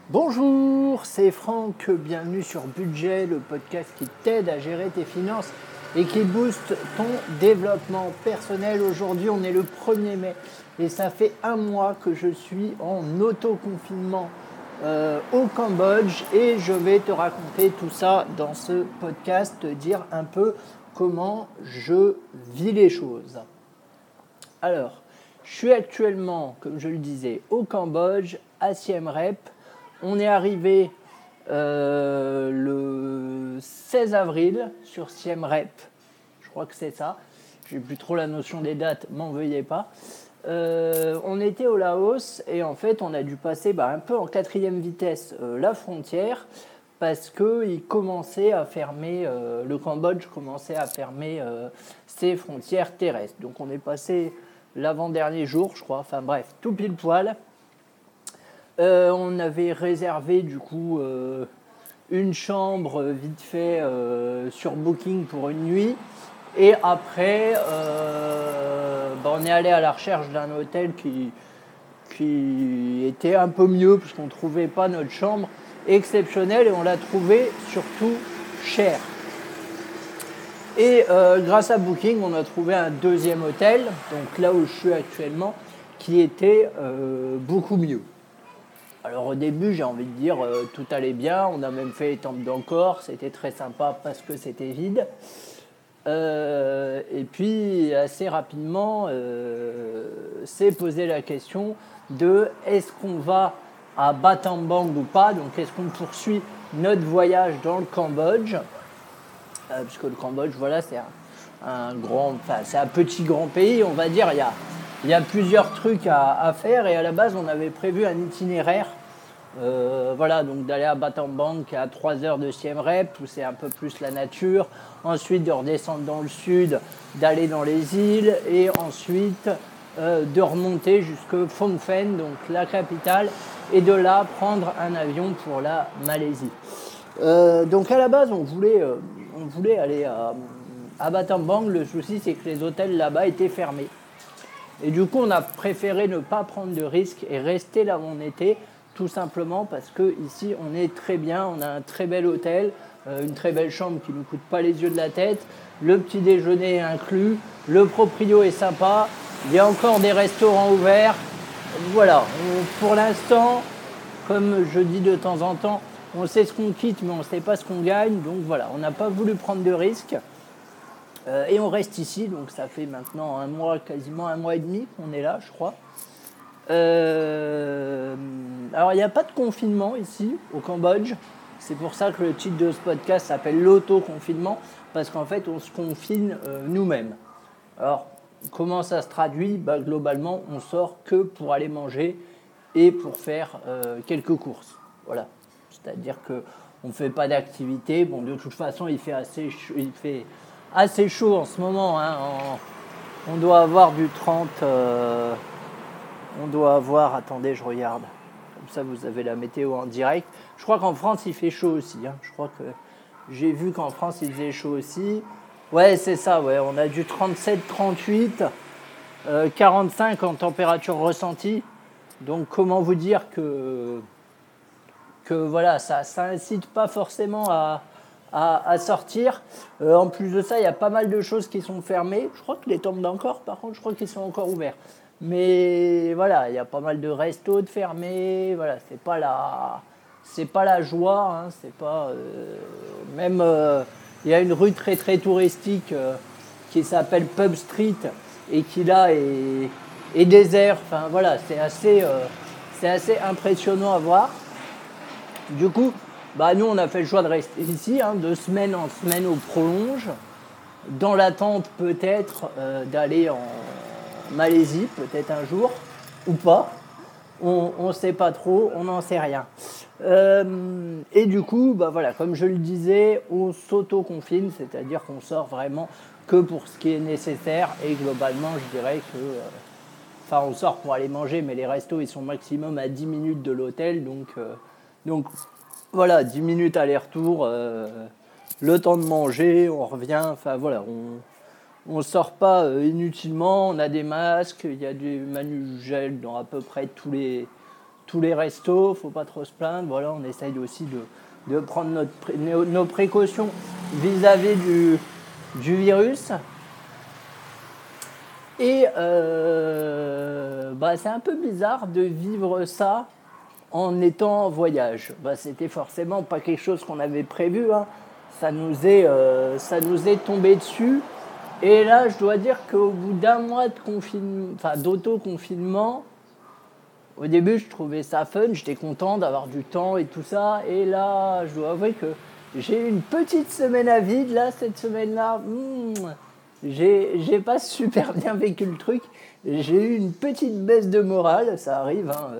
Bonjour, c'est Franck, bienvenue sur Budget, le podcast qui t'aide à gérer tes finances et qui booste ton développement personnel. Aujourd'hui, on est le 1er mai et ça fait un mois que je suis en auto-confinement au Cambodge et je vais te raconter tout ça dans ce podcast, te dire un peu comment je vis les choses. Alors, je suis actuellement, comme je le disais, au Cambodge, à Siem Reap. On est arrivé le 16 avril sur Siem Reap. Je crois que c'est ça. Je n'ai plus trop la notion des dates, m'en veuillez pas. On était au Laos et en fait, on a dû passer un peu en 4e vitesse la frontière parce qu'il commençait à fermer, le Cambodge commençait à fermer ses frontières terrestres. Donc on est passé l'avant-dernier jour, je crois, enfin bref, tout pile poil. On avait réservé du coup une chambre vite fait sur Booking pour une nuit. Et après, on est allé à la recherche d'un hôtel qui était un peu mieux parce qu'on ne trouvait pas notre chambre exceptionnelle et on l'a trouvé surtout cher. Et grâce à Booking, on a trouvé un deuxième hôtel, donc là où je suis actuellement, qui était beaucoup mieux. Alors au début, j'ai envie de dire, tout allait bien, on a même fait les temples d'Angkor, c'était très sympa parce que c'était vide. Et puis assez rapidement, s'est posé la question de est-ce qu'on va à Battambang ou pas, donc est-ce qu'on poursuit notre voyage dans le Cambodge, puisque le Cambodge, voilà, c'est c'est un petit grand pays, on va dire, il y a plusieurs trucs à faire et à la base on avait prévu un itinéraire donc d'aller à Battambang qui est à 3 heures de Siem Reap où c'est un peu plus la nature, ensuite de redescendre dans le sud, d'aller dans les îles et ensuite de remonter jusqu'à Phnom Penh, donc la capitale, et de là prendre un avion pour la Malaisie. Donc à la base on voulait aller à Battambang. Le souci c'est que les hôtels là-bas étaient fermés. Et du coup, on a préféré ne pas prendre de risques et rester là où on était, tout simplement parce qu'ici, on est très bien, on a un très bel hôtel, une très belle chambre qui ne nous coûte pas les yeux de la tête, le petit déjeuner est inclus, le proprio est sympa, il y a encore des restaurants ouverts. Voilà, pour l'instant, comme je dis de temps en temps, on sait ce qu'on quitte, mais on ne sait pas ce qu'on gagne. Donc voilà, on n'a pas voulu prendre de risques. Et on reste ici, donc ça fait maintenant un mois, quasiment un mois et demi qu'on est là, je crois. Alors il n'y a pas de confinement ici, au Cambodge. C'est pour ça que le titre de ce podcast s'appelle l'auto-confinement, parce qu'en fait on se confine nous-mêmes. Alors comment ça se traduit ? Globalement, on sort que pour aller manger et pour faire quelques courses. Voilà, c'est-à-dire qu'on ne fait pas d'activité. Bon, de toute façon, il fait assez chaud en ce moment, hein. On doit avoir du 30, on doit avoir, attendez, je regarde, comme ça vous avez la météo en direct. Je crois qu'en France il fait chaud aussi, hein. Je crois que j'ai vu qu'en France il faisait chaud aussi. Ouais, c'est ça, ouais, on a du 37, 38, 45 en température ressentie. Donc comment vous dire que voilà, ça incite pas forcément à sortir. En plus de ça, il y a pas mal de choses qui sont fermées. Je crois que les temples d'Angkor, par contre, je crois qu'ils sont encore ouverts. Mais voilà, il y a pas mal de restos de fermés. Voilà, c'est pas la joie. Hein, c'est pas même. Il y a une rue très très touristique qui s'appelle Pub Street et qui là est désert. Enfin voilà, c'est assez impressionnant à voir. Du coup, nous, on a fait le choix de rester ici, hein, de semaine en semaine au prolonge, dans l'attente peut-être d'aller en Malaisie, peut-être un jour, ou pas. On ne sait pas trop, on n'en sait rien. Et du coup, voilà, comme je le disais, on s'auto-confine, c'est-à-dire qu'on sort vraiment que pour ce qui est nécessaire. Et globalement, je dirais que... on sort pour aller manger, mais les restos, ils sont maximum à 10 minutes de l'hôtel, donc voilà, 10 minutes aller-retour, le temps de manger, on revient, enfin voilà, on sort pas inutilement, on a des masques, il y a du manugel dans à peu près tous tous les restos, faut pas trop se plaindre. Voilà, on essaye aussi de prendre nos précautions vis-à-vis du virus. Et c'est un peu bizarre de vivre ça en étant en voyage. C'était forcément pas quelque chose qu'on avait prévu, hein. Ça nous est tombé dessus. Et là, je dois dire qu'au bout d'un mois d'auto-confinement, au début, je trouvais ça fun, j'étais content d'avoir du temps et tout ça. Et là, je dois avouer que j'ai eu une petite semaine à vide. Là, cette semaine-là, j'ai pas super bien vécu le truc. J'ai eu une petite baisse de morale, ça arrive, hein,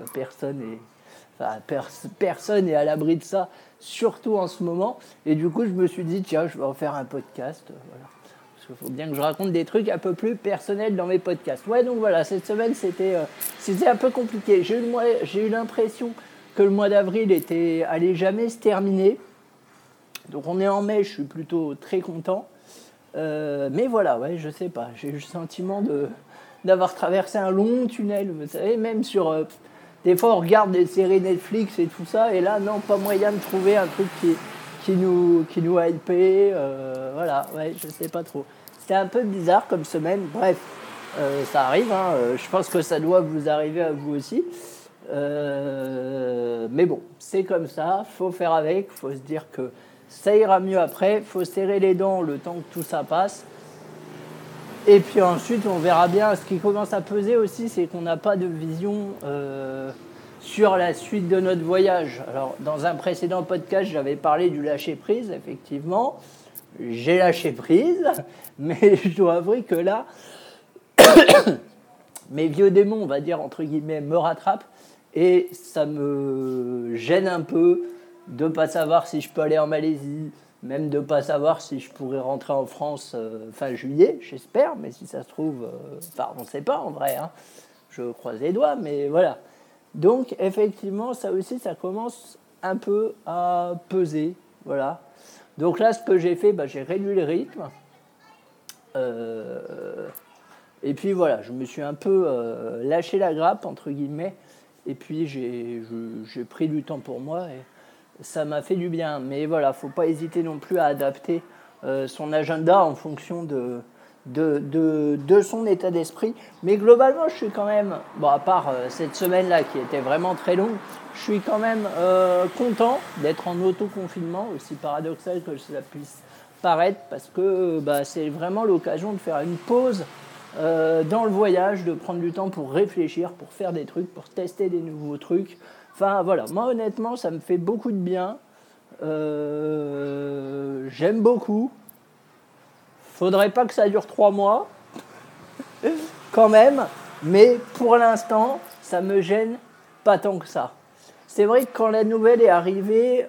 personne est à l'abri de ça, surtout en ce moment. Et du coup, je me suis dit, tiens, je vais en faire un podcast. Voilà. Parce qu'il faut bien que je raconte des trucs un peu plus personnels dans mes podcasts. Ouais, donc voilà, cette semaine, c'était un peu compliqué. J'ai eu l'impression que le mois d'avril allait jamais se terminer. Donc on est en mai, je suis plutôt très content. Mais voilà, ouais, je sais pas. J'ai eu le sentiment d'avoir traversé un long tunnel. Vous savez, même sur... des fois, on regarde des séries Netflix et tout ça, et là, non, pas moyen de trouver un truc qui nous a hypé. Voilà, ouais, je sais pas trop. C'était un peu bizarre comme semaine. Bref, ça arrive, hein. Je pense que ça doit vous arriver à vous aussi. Mais bon, c'est comme ça, faut faire avec, faut se dire que ça ira mieux après, faut serrer les dents le temps que tout ça passe. Et puis ensuite, on verra bien. Ce qui commence à peser aussi, c'est qu'on n'a pas de vision sur la suite de notre voyage. Alors, dans un précédent podcast, j'avais parlé du lâcher-prise, effectivement. J'ai lâché prise, mais je dois avouer que là, mes vieux démons, on va dire, entre guillemets, me rattrapent. Et ça me gêne un peu de ne pas savoir si je peux aller en Malaisie, même de ne pas savoir si je pourrais rentrer en France fin juillet, j'espère, mais si ça se trouve, on ne sait pas en vrai, hein. Je croise les doigts, mais voilà. Donc effectivement, ça aussi, ça commence un peu à peser, voilà. Donc là, ce que j'ai fait, j'ai réduit le rythme. Et puis voilà, je me suis un peu lâché la grappe, entre guillemets, et puis j'ai pris du temps pour moi, et ça m'a fait du bien. Mais voilà, il ne faut pas hésiter non plus à adapter son agenda en fonction de son état d'esprit. Mais globalement, je suis quand même, à part cette semaine-là qui était vraiment très longue, je suis quand même content d'être en auto-confinement, aussi paradoxal que cela puisse paraître, parce que c'est vraiment l'occasion de faire une pause dans le voyage, de prendre du temps pour réfléchir, pour faire des trucs, pour tester des nouveaux trucs. Enfin voilà, moi honnêtement, ça me fait beaucoup de bien. J'aime beaucoup. Faudrait pas que ça dure 3 mois, quand même. Mais pour l'instant, ça me gêne pas tant que ça. C'est vrai que quand la nouvelle est arrivée,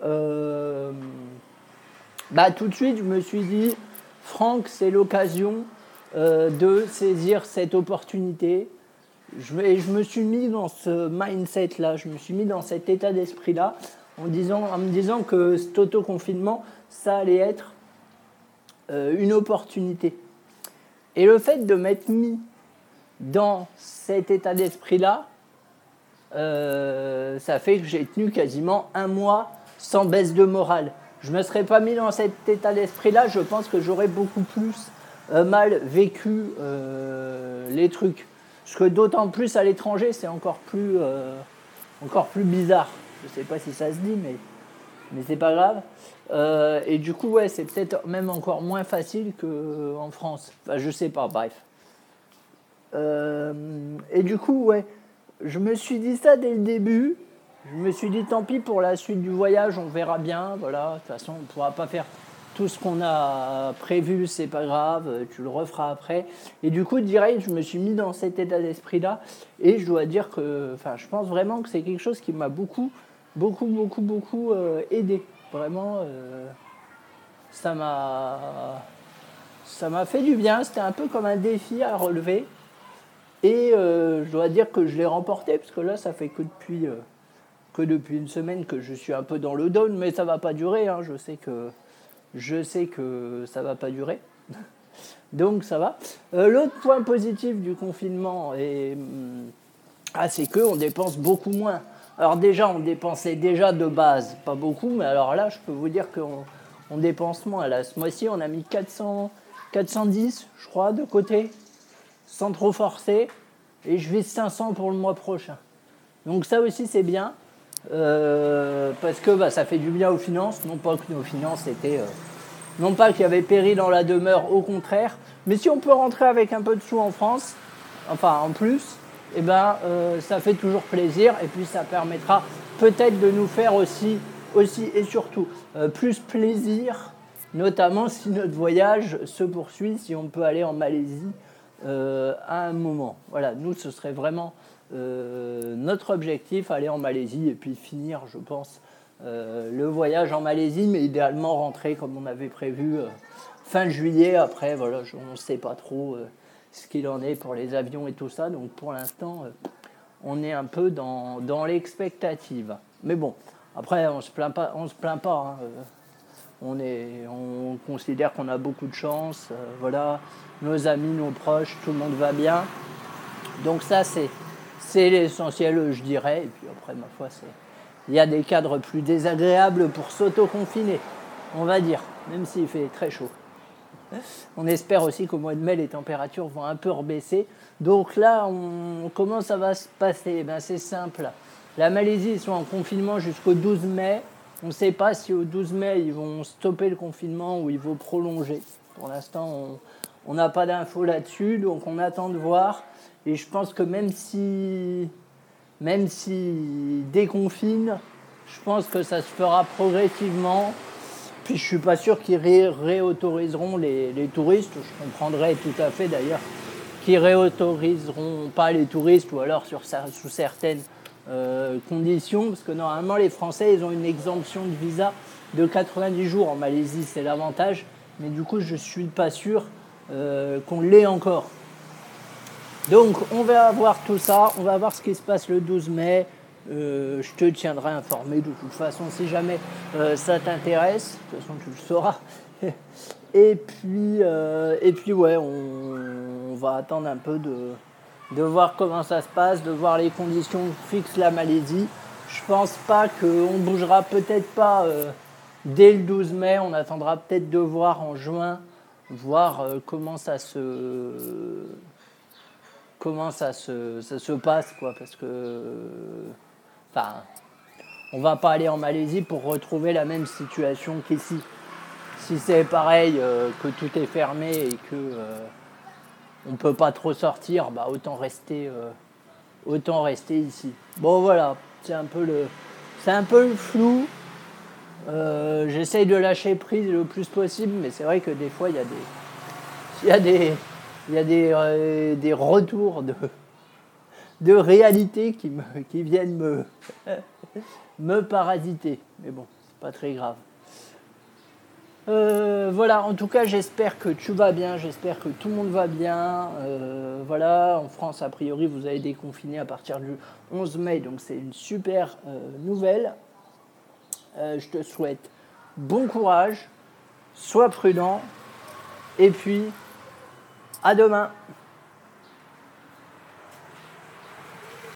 tout de suite, je me suis dit, Franck, c'est l'occasion de saisir cette opportunité. Je me suis mis dans ce mindset-là, je me suis mis dans cet état d'esprit-là, en me disant que cet auto-confinement, ça allait être une opportunité. Et le fait de m'être mis dans cet état d'esprit-là, ça fait que j'ai tenu quasiment 1 mois sans baisse de morale. Je ne me serais pas mis dans cet état d'esprit-là, je pense que j'aurais beaucoup plus mal vécu les trucs. Parce que d'autant plus à l'étranger, c'est encore plus bizarre. Je ne sais pas si ça se dit, mais c'est pas grave. Et du coup, ouais, c'est peut-être même encore moins facile qu'en France. Enfin, je sais pas, bref. Et du coup, ouais, je me suis dit ça dès le début. Je me suis dit, tant pis pour la suite du voyage, on verra bien. Voilà, de toute façon, on ne pourra pas faire tout ce qu'on a prévu, c'est pas grave, tu le referas après. Et du coup, direct, je me suis mis dans cet état d'esprit-là. Et je dois dire que, je pense vraiment que c'est quelque chose qui m'a beaucoup aidé. Vraiment, ça m'a fait du bien. C'était un peu comme un défi à relever. Et je dois dire que je l'ai remporté, parce que là, ça fait que depuis une semaine que je suis un peu dans le down, mais ça va pas durer, hein. Je sais que ça va pas durer. Donc ça va. L'autre point positif du confinement, c'est qu'on dépense beaucoup moins. Alors déjà, on dépensait déjà de base, pas beaucoup, mais alors là, je peux vous dire qu'on dépense moins. Là, ce mois-ci, on a mis 410, je crois, de côté, sans trop forcer, et je vise 500 pour le mois prochain. Donc ça aussi, c'est bien, parce que ça fait du bien aux finances, non pas que nos finances étaient... non pas qu'il y avait péri dans la demeure, au contraire, mais si on peut rentrer avec un peu de sous en France, enfin en plus, ça fait toujours plaisir, et puis ça permettra peut-être de nous faire aussi et surtout plus plaisir, notamment si notre voyage se poursuit, si on peut aller en Malaisie à un moment. Voilà, nous ce serait vraiment notre objectif, aller en Malaisie et puis finir, je pense, le voyage en Malaisie, mais idéalement rentrer comme on avait prévu fin juillet. Après, voilà, on ne sait pas trop ce qu'il en est pour les avions et tout ça. Donc pour l'instant, on est un peu dans l'expectative. Mais bon, après, on se plaint pas. Hein. On considère qu'on a beaucoup de chance. Voilà, nos amis, nos proches, tout le monde va bien. Donc ça, c'est l'essentiel, je dirais. Et puis après, ma foi, il y a des cadres plus désagréables pour s'auto-confiner, on va dire, même s'il fait très chaud. On espère aussi qu'au mois de mai, les températures vont un peu rebaisser. Donc là, comment ça va se passer ? C'est simple. La Malaisie, ils sont en confinement jusqu'au 12 mai. On ne sait pas si au 12 mai, ils vont stopper le confinement ou ils vont prolonger. Pour l'instant, on n'a pas d'infos là-dessus, donc on attend de voir. Et je pense que même si déconfinent, je pense que ça se fera progressivement. Puis je ne suis pas sûr qu'ils réautoriseront les touristes. Je comprendrais tout à fait d'ailleurs qu'ils réautoriseront pas les touristes, ou alors sous certaines conditions, parce que normalement les Français, ils ont une exemption de visa de 90 jours en Malaisie, c'est l'avantage. Mais du coup, je ne suis pas sûr qu'on l'ait encore. Donc on va voir tout ça, on va voir ce qui se passe le 12 mai. Je te tiendrai informé de toute façon si jamais ça t'intéresse. De toute façon, tu le sauras. Et puis ouais, on va attendre un peu de voir comment ça se passe, de voir les conditions que fixe la Malaisie. Je pense pas qu'on bougera, peut-être pas dès le 12 mai. On attendra peut-être de voir en juin, voir comment ça se passe, quoi, parce que on va pas aller en Malaisie pour retrouver la même situation qu'ici. Si c'est pareil, que tout est fermé et que on peut pas trop sortir, autant rester ici. Bon voilà, c'est un peu le flou. J'essaye de lâcher prise le plus possible, mais c'est vrai que des fois il y a des retours de réalité qui viennent me parasiter. Mais bon, c'est pas très grave. Voilà, en tout cas, j'espère que tu vas bien, j'espère que tout le monde va bien. Voilà, en France, a priori, vous allez déconfiner à partir du 11 mai, donc c'est une super nouvelle. Je te souhaite bon courage, sois prudent, et puis à demain.